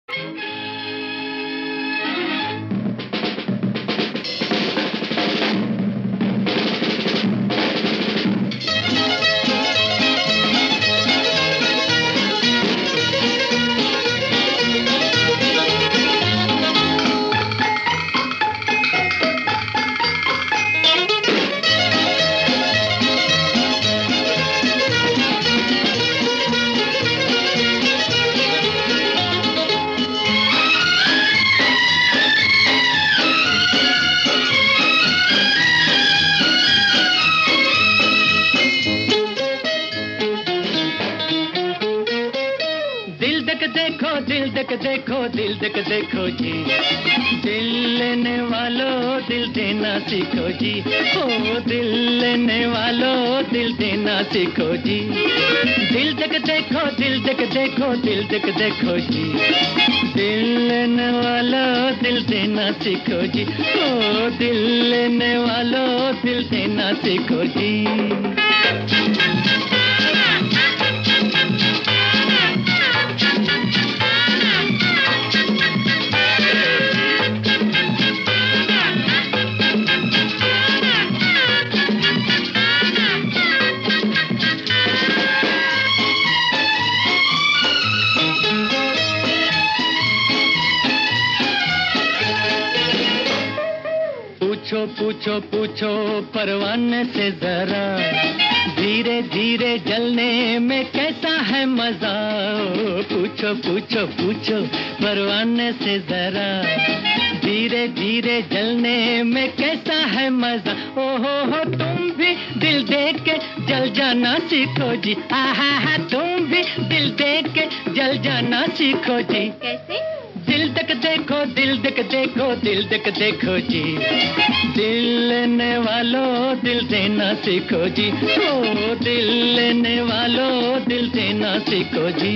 दिल देख देखो, दिल देख देखो जी, दिल लेने वालों दिल देना सीखो जी। ओ दिल लेने वालों दिल देना सीखो जी। दिल देख देखो, दिल देख देखो, दिल देख देखो जी, दिल लेने वालों दिल देना सीखो जी। ओ दिल लेने वालों दिल देना सीखो जी। पूछो पूछो पूछो परवाने से जरा, धीरे धीरे जलने में कैसा है मजा। पूछो पूछो पूछो परवाने से जरा, धीरे धीरे जलने में कैसा है मजा। ओहो तुम भी दिल दे के जल जाना सीखो जी। आहा तुम भी दिल दे के जल जाना सीखो जी। कैसे? दिल देख देखो, दिल देख देखो, दिल देख देखो जी, दिल लेने वालों दिल देना सीखो जी। ओ दिल लेने वालों दिल देना सीखो जी।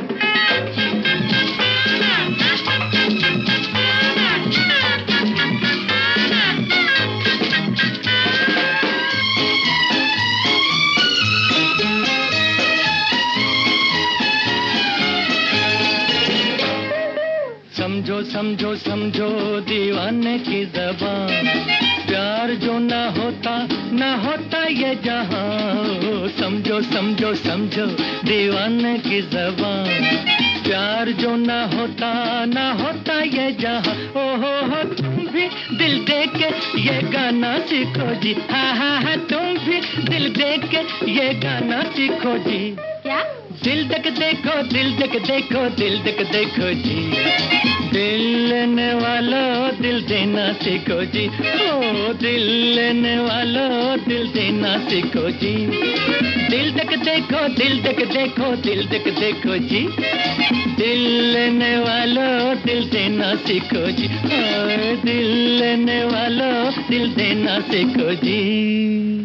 समझो समझो समझो दीवाने की ज़बान, प्यार जो ना होता ये जहां। समझो समझो समझो दीवाने की ज़बान, प्यार जो ना होता ये जहां। ओहो तुम भी दिल दे के ये गाना सीखो जी। हा तुम भी दिल दे के ये गाना सीखो जी। क्या? दिल देख देखो, दिल देख देखो, दिल देख देखो जी, दिल लेने वालों दिल देना सीखो जी। ओ दिल लेने वालों दिल देना सीखो जी। दिल देख देखो, दिल देख देखो, दिल देख देखो जी, दिल लेने वालों दिल देना सीखो जी। ओ दिल लेने वालों दिल देना सीखो जी।